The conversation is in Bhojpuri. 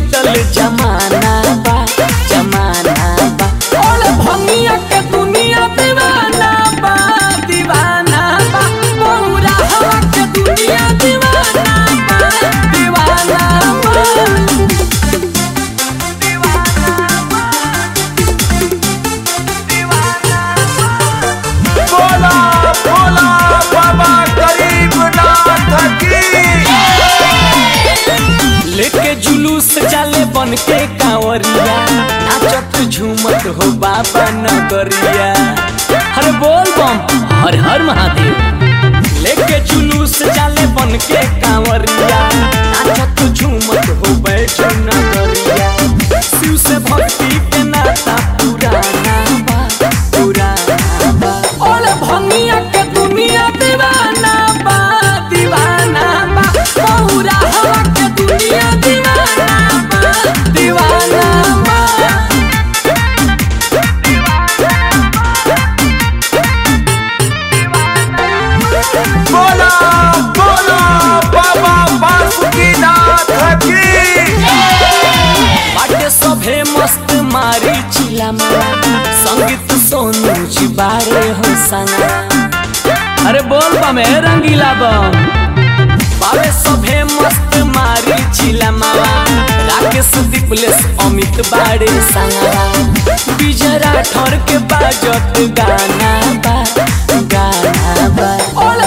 जुटल जमाना बा जमाना बा। और भंगिया के दुनिया दीवाना बा दीवाना बा। पूरा हवा के दुनिया दीवाना बा दीवाना बा। बोला बोला बाबा गरीबनाथ की। लेके जुलूस जाले बन के कांवरिया नाचत झूमत हो बाबा नगरिया। हर बोल बम हर हर महादेव। लेके जुलूस जाले बन के कांवरिया नाचत झूमत हो बैठो नगरिया। शिव से भक्ति के नाता पुराना बा पुराना बा। और भंगिया के दुनिया दीवाना बा दीवाना बा। पूरा हवा के दुनिया दीवाना बा दीवाना बा। बोला बोला बाबा बासुकीनाथ की। बाटे सभे मस्त मारी चिलमा संगीत सोनू जी बारे हो संगा। अरे बोल बमे रंगीला बम। बावे सभे मस्त मारी चिलमा राकेश दीपलेश अमित बारे संगा। विजय राठौर के बाजत गाना बा गाना बा।